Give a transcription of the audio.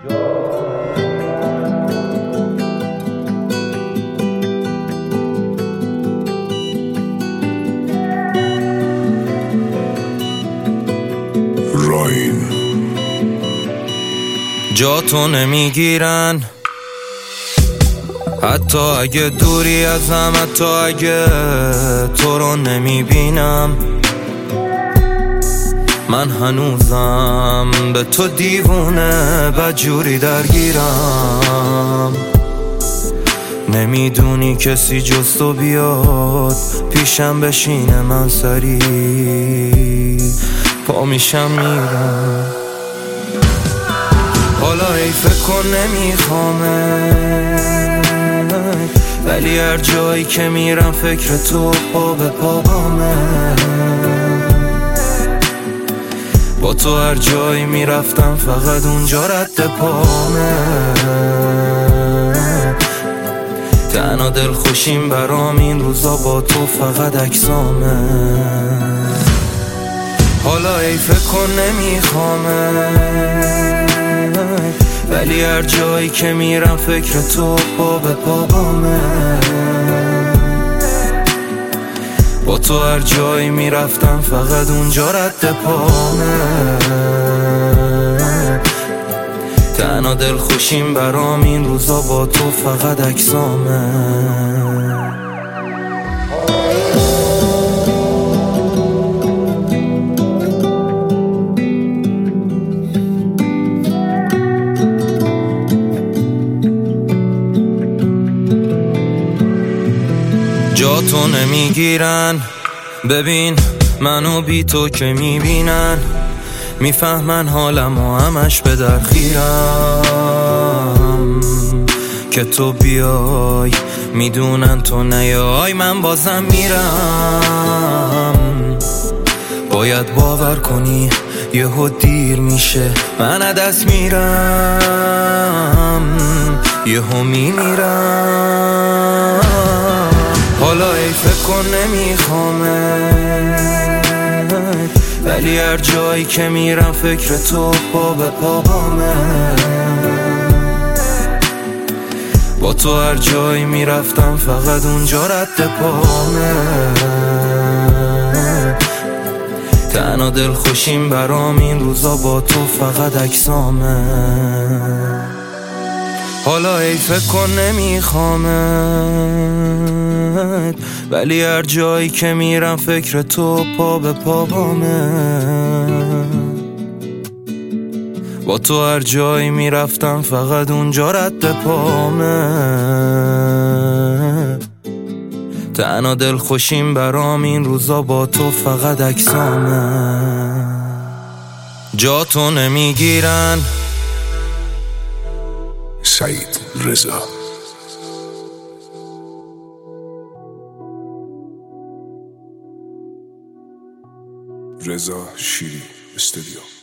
جا تو نمیگیرن حتی اگه دوری ازم، حتی اگه تو رو نمیبینم. من هنوزم به تو دیوونه بدجوری درگیرم. نمیدونی کسی جز تو بیاد پیشم بشینه، من سری پا میشم میرم. حالا ای فکر کن نمیخوامه، ولی هر جایی که میرم فکر تو پا به پا بامه. با تو هر جایی میرفتم فقط اونجا رد پامه. تنها دل خوشیم برام این روزا با تو فقط عکسامه. حالا ای فکر کن نمیخوامه، ولی هر جایی که میرم فکر تو پا به پا بامه. با تو هر جایی میرفتم فقط اونجا رد پامه. تنها دل خوشیم برام این روزا با تو فقط عکسامه. جا تو نمیگیرن، ببین منو بی تو که میبینن، میفهمن حالم و همش به درخیرم. که تو بیای میدونن تو نیای من بازم میرم. باید باور کنی یهو دیر میشه، من از دست میرم، یهو میمیرم. حالا ای فکر کن نمیخوامه، ولی هر جایی که میرم فکر تو پا به پا بامه. با تو هر جایی میرفتم فقط اونجا رد پامه. تنها دل خوشیم برام این روزا با تو فقط عکسامه. حالا ای فکر کن نمیخوامت، ولی هر جایی که میرم فکر تو پا به پا بامه. با تو هر جایی میرفتم فقط اونجا رد پامه. تنها دل خوشیم برام این روزا با تو فقط عکسامه. جا تو نمیگیرن. سعید رضا. رضا شیری استودیو.